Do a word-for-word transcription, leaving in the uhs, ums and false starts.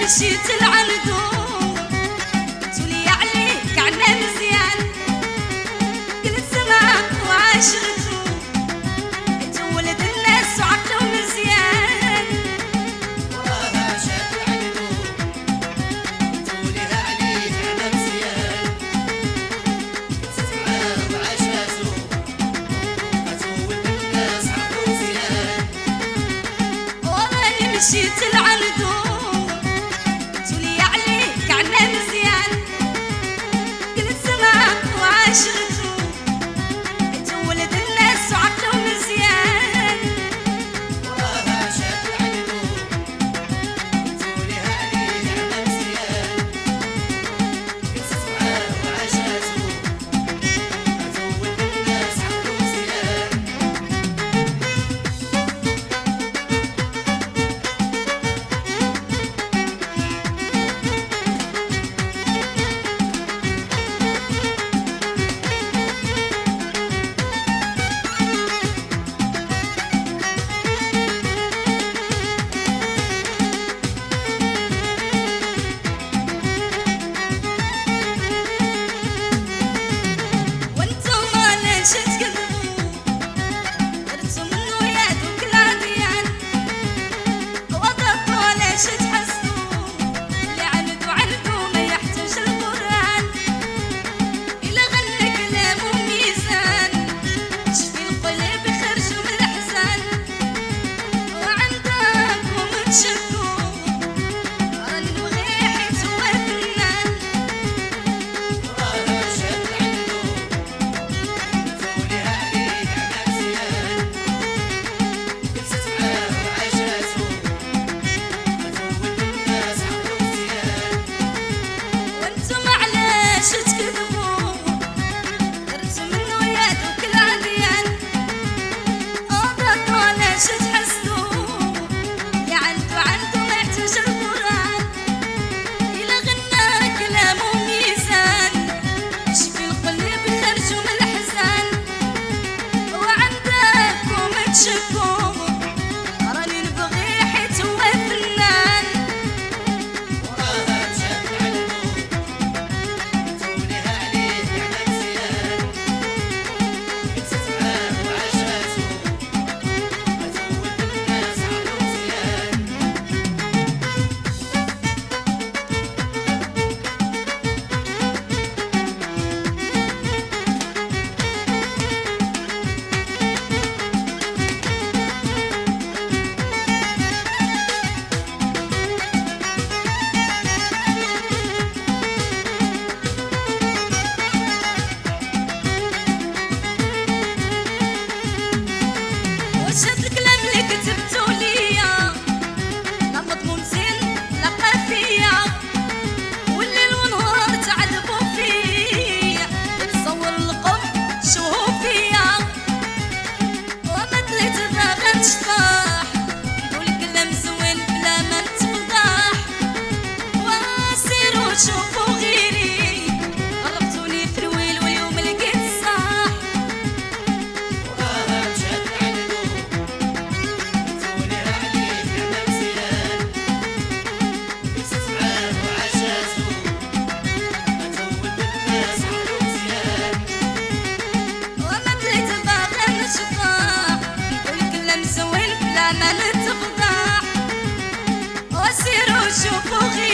مشيت لعندو تولي عليك عنا مزيان قلت سمع وعاشرتو تولد الناس وعقلو مزيان وراها شات العندو توليها عليك عنا مزيان قلت معاه وعاشاتو تولد الناس عقلو مزيان وراني مشيت لعندو تولي عليك عنا مزيان قلت سمع وعاشرتو تولد الناس وعقلو مزيان وراها شات العندو توليها عليك عنا مزيان قلت معاه وعاشاتو تولد الناس عقلو مزيان وانتم ليش تكذبوا درتوا منو يدوك العديان وضبطوا ليش تحسدوا اللي عندو عندو ما يحتاج القرآن إلا غنى كلام وميزان شفي القلب يخرجوا من الأحزان وعندكم تشكوا راني نبغي حيت هو فنان وراها شات العندو توليها عليك عنا مزيان قلت معاه وعاشاتو تولد الناس عقلو مزيان وانتم علاش تكذبوا درتوا منو يدوك العديان وضبطوا علاش تحسدوا اللي عندو عندو ما يحتاج القرآن إلا غنى كلام وميزان شفي القلب يخرجوا من الأحزان وعندكم تشكوا راني نبغي حيت هو فنان وراها شات العندو توليها عليك عنا مزيان قلت معاه وعاشاتو تولد الناس عقلو مزيان وشات الكلام اللي كتبتو ليا لا مضمون زين لا قافية والليل والنهار تعذبوا فيا تصور القوم شوهوا فيا وما طلعت باغا نشطاح نقول كلام زوين بلا ما نتفضح وسيروا شوفوا غيري غربتوني في الويل واليوم لقيت الصاح وراها شات العندو توليها عليك عنا مزيان قلت معاه وعاشاتو تولد الناس عقلو مزيان وما طلعت باغا نشطاح نقول كلام زوين بلا ما نتفضح وسيروا شوفوا غيري